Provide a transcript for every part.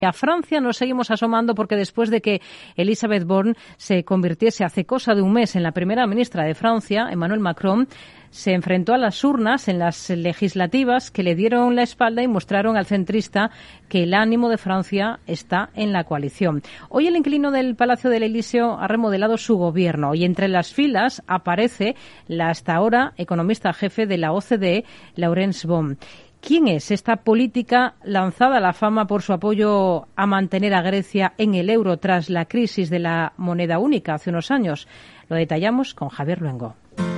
A Francia nos seguimos asomando porque después de que Elisabeth Borne se convirtiese hace cosa de un mes en la primera ministra de Francia, Emmanuel Macron se enfrentó a las urnas en las legislativas que le dieron la espalda y mostraron al centrista que el ánimo de Francia está en la coalición. Hoy el inquilino del Palacio del Elíseo ha remodelado su gobierno y entre las filas aparece la hasta ahora economista jefe de la OCDE, Laurence Boone. ¿Quién es esta política lanzada a la fama por su apoyo a mantener a Grecia en el euro tras la crisis de la moneda única hace unos años? Lo detallamos con Javier Luengo.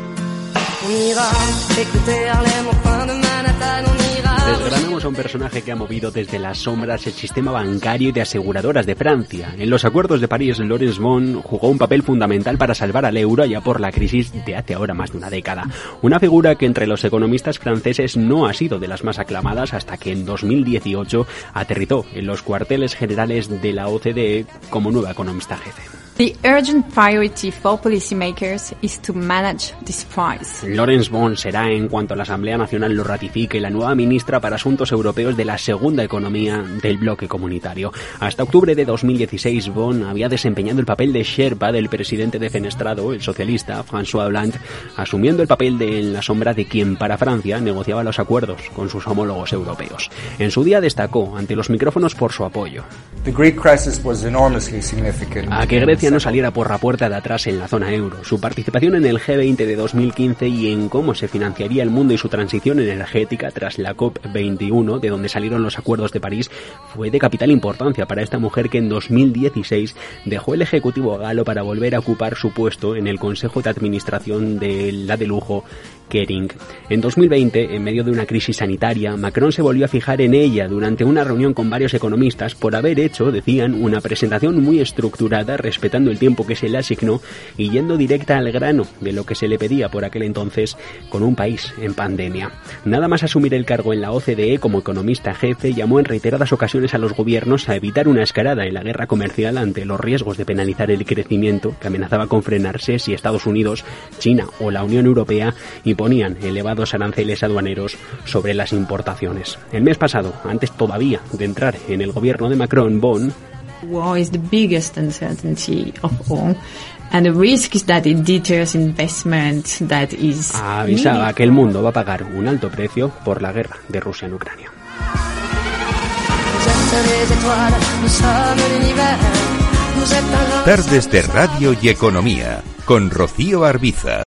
Desgranamos a un personaje que ha movido desde las sombras el sistema bancario y de aseguradoras de Francia. En los acuerdos de París, Laurence Boone jugó un papel fundamental para salvar al euro allá por la crisis de hace ahora más de una década. Una figura que entre los economistas franceses no ha sido de las más aclamadas hasta que en 2018 aterrizó en los cuarteles generales de la OCDE como nueva economista jefe. The urgent priority for policymakers is to manage this crisis. Laurence Boone será, en cuanto la Asamblea Nacional lo ratifique, la nueva ministra para Asuntos Europeos de la segunda economía del bloque comunitario. Hasta octubre de 2016, Boone había desempeñado el papel de Sherpa del presidente defenestrado, el socialista François Hollande, asumiendo el papel de en la sombra de quien para Francia negociaba los acuerdos con sus homólogos europeos. En su día destacó ante los micrófonos por su apoyo a que Grecia no saliera por la puerta de atrás en la zona euro, su participación en el G20 de 2015 y en cómo se financiaría el mundo y su transición energética tras la COP21, de donde salieron los acuerdos de París, fue de capital importancia para esta mujer que en 2016 dejó el ejecutivo galo para volver a ocupar su puesto en el Consejo de Administración de la de lujo Kering. En 2020, en medio de una crisis sanitaria, Macron se volvió a fijar en ella durante una reunión con varios economistas por haber hecho, decían, una presentación muy estructurada, respetando el tiempo que se le asignó y yendo directa al grano de lo que se le pedía por aquel entonces con un país en pandemia. Nada más asumir el cargo en la OCDE como economista jefe, llamó en reiteradas ocasiones a los gobiernos a evitar una escalada en la guerra comercial ante los riesgos de penalizar el crecimiento que amenazaba con frenarse si Estados Unidos, China o la Unión Europea imponían elevados aranceles aduaneros sobre las importaciones. El mes pasado, antes todavía de entrar en el gobierno de Macron, Boone War is the biggest uncertainty of all, and the risk is that it deters investment that is avisaba que el mundo va a pagar un alto precio por la guerra de Rusia en Ucrania. Tardes de Radio y Economía con Rocío Arbiza.